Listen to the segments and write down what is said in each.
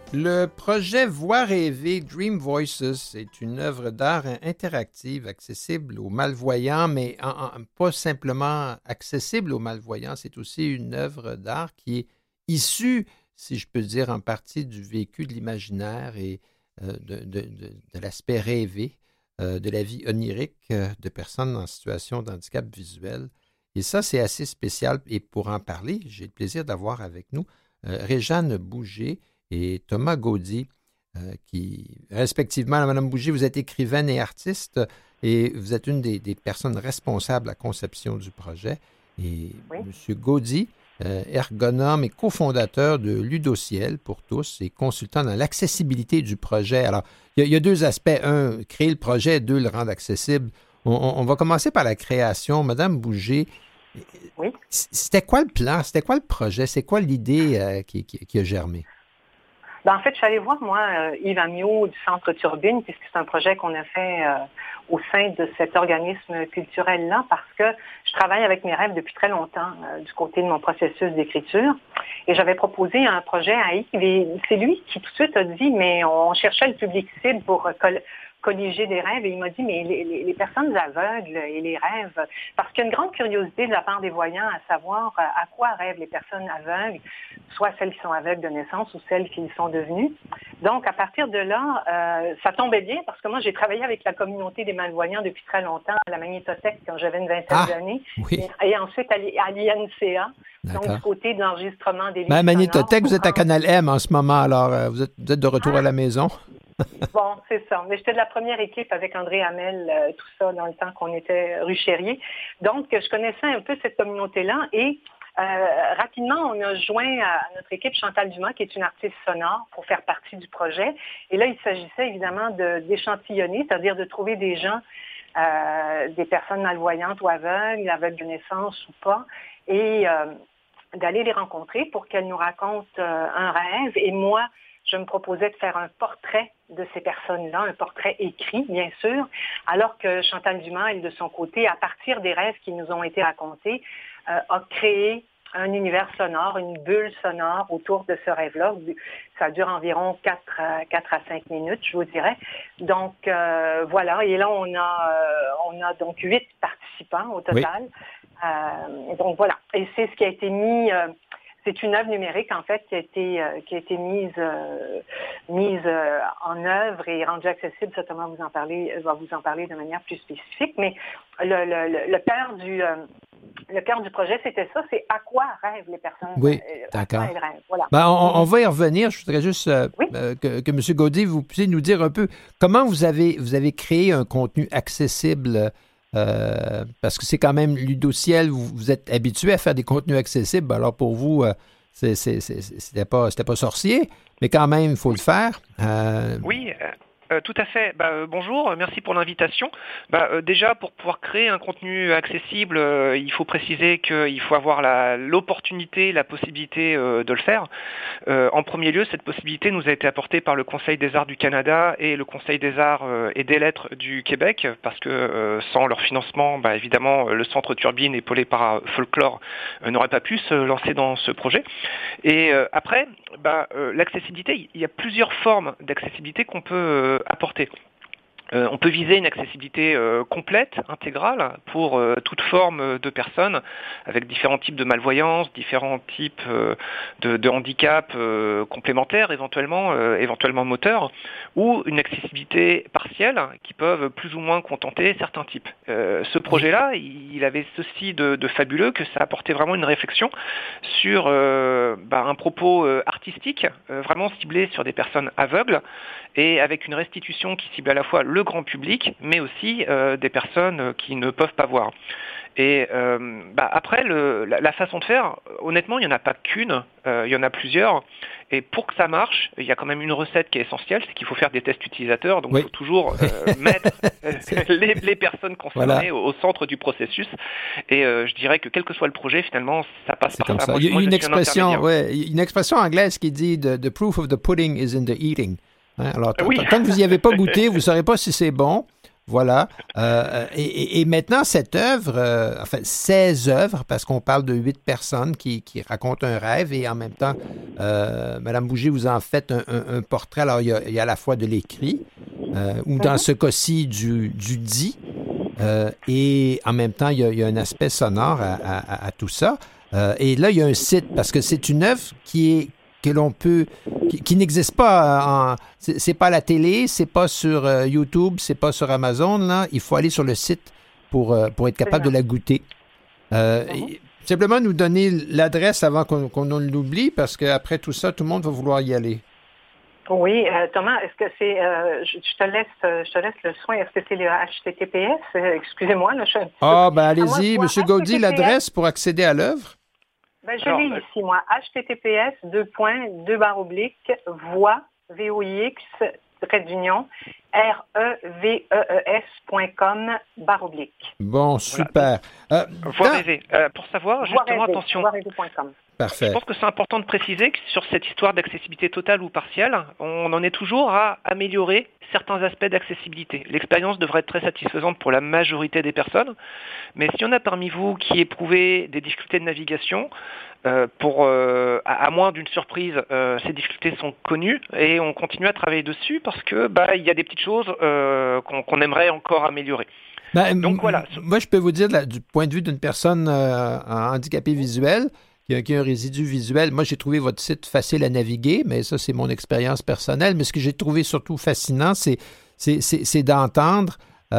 Le projet Voix rêver Dream Voices est une œuvre d'art interactive accessible aux malvoyants, mais pas simplement accessible aux malvoyants, c'est aussi une œuvre d'art qui est issue, si je peux dire, en partie du vécu de l'imaginaire et de l'aspect rêvé de la vie onirique de personnes en situation de handicap visuel. Et ça, c'est assez spécial. Et pour en parler, j'ai le plaisir d'avoir avec nous Réjeanne Bouger et Thomas Gaudy, qui, respectivement, Madame Bouger, vous êtes écrivaine et artiste, et vous êtes une des personnes responsables de la conception du projet. Et Oui. M. Gaudy, ergonome et cofondateur de Ludociel pour tous et consultant dans l'accessibilité du projet. Alors, il y a deux aspects. Un, créer le projet, deux, le rendre accessible. On va commencer par la création. Madame Bouger, Oui. c'était quoi le plan? C'était quoi le projet? C'est quoi l'idée qui a germé? En fait, je suis allée voir, moi, Yves Amiot du Centre Turbine, puisque c'est un projet qu'on a fait au sein de cet organisme culturel-là, parce que je travaille avec mes rêves depuis très longtemps du côté de mon processus d'écriture. Et j'avais proposé un projet à Yves, et c'est lui qui tout de suite a dit, mais on cherchait le public cible pour colliger des rêves, et il m'a dit, mais les personnes aveugles et les rêves, parce qu'il y a une grande curiosité de la part des voyants à savoir à quoi rêvent les personnes aveugles, soit celles qui sont aveugles de naissance ou celles qui le sont devenues. Donc, à partir de là, ça tombait bien, parce que moi, j'ai travaillé avec la communauté des malvoyants depuis très longtemps, à la Magnétothèque, quand j'avais une vingtaine d'années, oui. et ensuite à l'INCA, donc du côté de l'enregistrement des livres sonores. Magnétothèque, vous êtes à en... Canal M en ce moment, alors vous êtes de retour à la maison. Bon, c'est ça. Mais j'étais de la première équipe avec André Hamel, tout ça, dans le temps qu'on était rue Chérier. Donc, je connaissais un peu cette communauté-là et rapidement, on a joint à notre équipe Chantal Dumas, qui est une artiste sonore, pour faire partie du projet. Et là, il s'agissait évidemment d'échantillonner, c'est-à-dire de trouver des gens, des personnes malvoyantes ou aveugles de naissance ou pas, et d'aller les rencontrer pour qu'elles nous racontent un rêve. Et moi, je me proposais de faire un portrait de ces personnes-là, un portrait écrit, bien sûr, alors que Chantal Dumas, elle, de son côté, à partir des rêves qui nous ont été racontés, a créé un univers sonore, une bulle sonore autour de ce rêve-là. Ça dure environ 4 à 5 minutes, je vous dirais. Donc, voilà. Et là, on a donc 8 participants au total. Oui. Donc, voilà. Et c'est ce qui a été mis... c'est une œuvre numérique, en fait, qui a été mise en œuvre et rendue accessible. Ça, Thomas va vous en parler de manière plus spécifique. Mais le cœur du projet, c'était ça. C'est à quoi rêvent les personnes. Oui, d'accord. À quoi elles rêvent. Voilà. Ben, on va y revenir. Je voudrais juste que M. Gaudy, vous puissiez nous dire un peu comment vous avez créé un contenu accessible. Parce que c'est quand même Ludociel, vous êtes habitué à faire des contenus accessibles, alors pour vous, c'était pas sorcier, mais quand même, il faut le faire. Oui, tout à fait. Bonjour, merci pour l'invitation. Déjà, pour pouvoir créer un contenu accessible, il faut préciser qu'il faut avoir l'opportunité, la possibilité de le faire. En premier lieu, cette possibilité nous a été apportée par le Conseil des arts du Canada et le Conseil des arts et des lettres du Québec, parce que sans leur financement, évidemment, le Centre Turbine, épaulé par Folklore, n'aurait pas pu se lancer dans ce projet. Et après, l'accessibilité, il y a plusieurs formes d'accessibilité qu'on peut apporter. On peut viser une accessibilité complète, intégrale, pour toute forme de personnes, avec différents types de malvoyance, différents types de handicap complémentaires, éventuellement moteurs, ou une accessibilité partielle qui peuvent plus ou moins contenter certains types. Ce projet-là, il avait ceci de fabuleux que ça apportait vraiment une réflexion sur un propos artistique, vraiment ciblé sur des personnes aveugles, et avec une restitution qui cible à la fois le grand public, mais aussi des personnes qui ne peuvent pas voir. Et après, la façon de faire, honnêtement, il n'y en a pas qu'une, il y en a plusieurs. Et pour que ça marche, il y a quand même une recette qui est essentielle, c'est qu'il faut faire des tests utilisateurs. Donc, il faut toujours mettre les personnes concernées au centre du processus. Et je dirais que quel que soit le projet, finalement, ça passe par ça. Il y a une expression anglaise qui dit the proof of the pudding is in the eating. Hein? Alors, tant que vous n'y avez pas goûté, vous ne saurez pas si c'est bon. Voilà. Et maintenant, cette œuvre, enfin, ces œuvres, parce qu'on parle de 8 personnes qui racontent un rêve et en même temps, Madame Bouger, vous en faites un portrait. Alors, il y a à la fois de l'écrit, ou dans ce cas-ci, du dit, et en même temps, il y a un aspect sonore à tout ça. Et là, il y a un site, parce que c'est une œuvre que l'on peut, qui n'existe pas c'est pas à la télé, c'est pas sur YouTube, c'est pas sur Amazon, là. Il faut aller sur le site pour être capable de la goûter. Simplement nous donner l'adresse avant qu'on l'oublie, parce qu'après tout ça, tout le monde va vouloir y aller. Oui, Thomas, est-ce que c'est, je te laisse le soin, est-ce que c'est le HTTPS? Excusez-moi, là, allez-y, M. Gaudy, l'adresse pour accéder à l'œuvre? Je l'ai ici, moi, https voix, VOIX, revees.com /. Bon, super. Voix rêver. Pour savoir, justement, attention. Voixrêver.com. Parfait. Je pense que c'est important de préciser que sur cette histoire d'accessibilité totale ou partielle, on en est toujours à améliorer certains aspects d'accessibilité. L'expérience devrait être très satisfaisante pour la majorité des personnes, mais s'il y en a parmi vous qui éprouvez des difficultés de navigation, à moins d'une surprise, ces difficultés sont connues et on continue à travailler dessus parce que il y a des petites choses qu'on aimerait encore améliorer. Donc voilà. Moi, je peux vous dire, du point de vue d'une personne handicapée visuelle, qui a un résidu visuel. Moi, j'ai trouvé votre site facile à naviguer, mais ça, c'est mon expérience personnelle. Mais ce que j'ai trouvé surtout fascinant, c'est d'entendre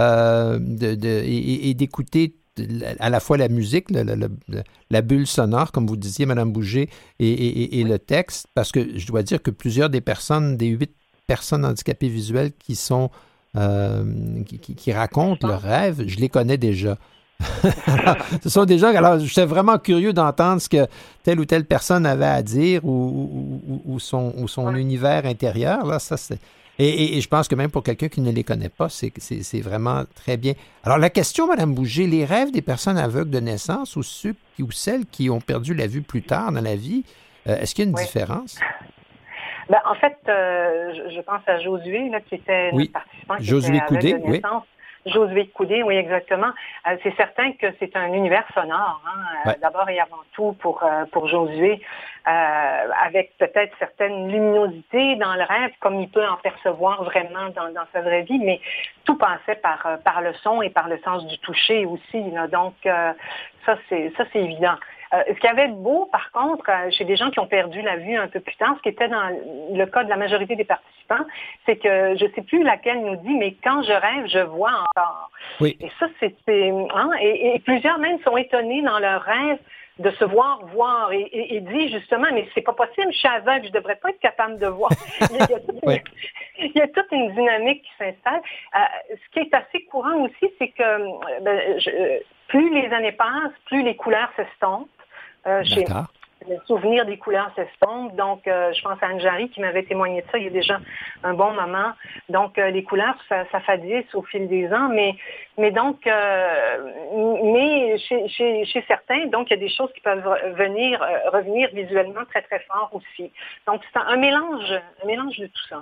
et d'écouter à la fois la musique, la bulle sonore, comme vous disiez, Mme Bouger, et le texte, parce que je dois dire que plusieurs des 8 personnes handicapées visuelles qui sont qui racontent leurs rêves, je les connais déjà. Ce sont des gens. Alors, j'étais vraiment curieux d'entendre ce que telle ou telle personne avait à dire ou son univers intérieur. Là, ça, c'est... Et je pense que même pour quelqu'un qui ne les connaît pas, c'est vraiment très bien. Alors, la question, Mme Bouger, les rêves des personnes aveugles de naissance ou celles qui ont perdu la vue plus tard dans la vie, est-ce qu'il y a une différence? En fait, je pense à Josué, là, qui était notre participant. Josué Coudé, oui. Josué Coudé, oui, exactement. C'est certain que c'est un univers sonore, d'abord et avant tout pour Josué, avec peut-être certaines luminosités dans le rêve, comme il peut en percevoir vraiment dans sa vraie vie, mais tout passait par le son et par le sens du toucher aussi. Là. Donc, ça c'est évident. Ce qu'il y avait de beau, par contre, chez des gens qui ont perdu la vue un peu plus tard, ce qui était dans le cas de la majorité des participants, c'est que je ne sais plus laquelle nous dit, mais quand je rêve, je vois encore. Oui. Et ça, et plusieurs même sont étonnés dans leur rêve de se voir et dit justement, mais c'est pas possible, je suis aveugle, je devrais pas être capable de voir. Il y a toute une dynamique qui s'installe. Ce qui est assez courant aussi, c'est que plus les années passent, plus les couleurs s'estompent. Le souvenir des couleurs s'estompe. Donc, je pense à Anne-Jarry qui m'avait témoigné de ça il y a déjà un bon moment. Donc, les couleurs s'affadissent au fil des ans. Mais chez certains, donc, il y a des choses qui peuvent revenir visuellement très, très fort aussi. Donc, c'est un mélange de tout ça.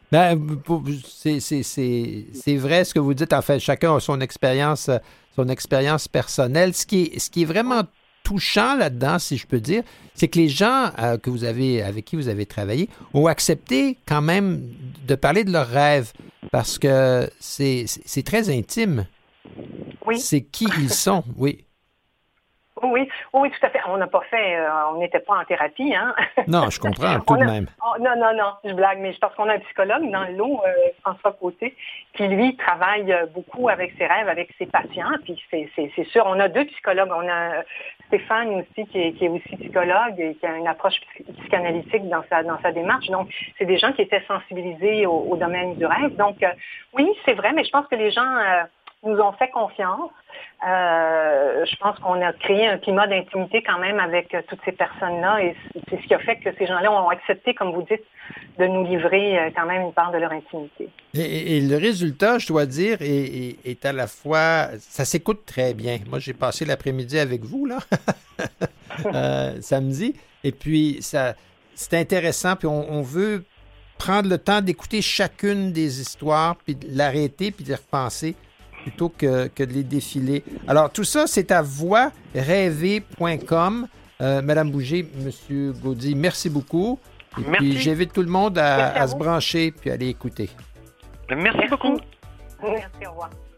C'est vrai ce que vous dites. En fait, chacun a son expérience personnelle. Ce qui est vraiment touchant là-dedans, si je peux dire, c'est que les gens avec qui vous avez travaillé ont accepté quand même de parler de leurs rêves parce que c'est très intime. Oui. C'est qui ils sont, oui. Oui, tout à fait. On n'a pas fait, on n'était pas en thérapie, hein. Non, je comprends, tout de même. Non, je blague, mais parce qu'on a un psychologue dans le lot, François Côté, qui lui travaille beaucoup avec ses rêves, avec ses patients. Puis c'est sûr, on a 2 psychologues. On a Stéphane aussi, qui est aussi psychologue et qui a une approche psychanalytique dans sa démarche. Donc, c'est des gens qui étaient sensibilisés au domaine du rêve. Donc, oui, c'est vrai, mais je pense que les gens nous ont fait confiance. Je pense qu'on a créé un climat d'intimité quand même avec toutes ces personnes-là et c'est ce qui a fait que ces gens-là ont accepté, comme vous dites, de nous livrer quand même une part de leur intimité. Et le résultat, je dois dire, est à la fois... Ça s'écoute très bien. Moi, j'ai passé l'après-midi avec vous, là, samedi, et puis c'est intéressant, puis on veut prendre le temps d'écouter chacune des histoires, puis de l'arrêter, puis d'y repenser plutôt que de les défiler. Alors, tout ça, c'est à voixrêver.com. Madame Bouger, Monsieur Gaudy, merci beaucoup. Et puis, j'invite tout le monde à se brancher puis à aller écouter. Merci beaucoup. Merci, au revoir.